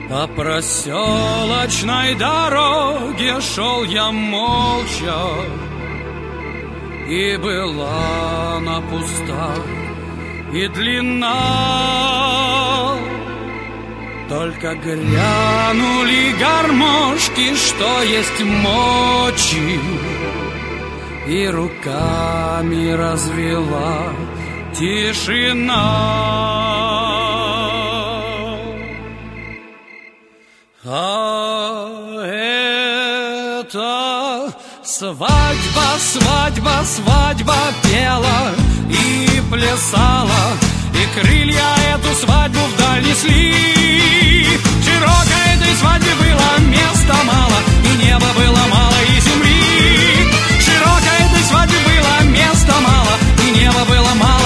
По проселочной дороге шел я молча, и была она пуста и длинна. Только грянули гармошки, что есть мочи, и руками развела тишина. А это свадьба, свадьба, свадьба пела и плясала, и крылья эту свадьбу вдаль несли. Широкой этой свадьбе было места мало, и неба было мало, и земли. Широкой этой свадьбе было места мало, и неба было мало,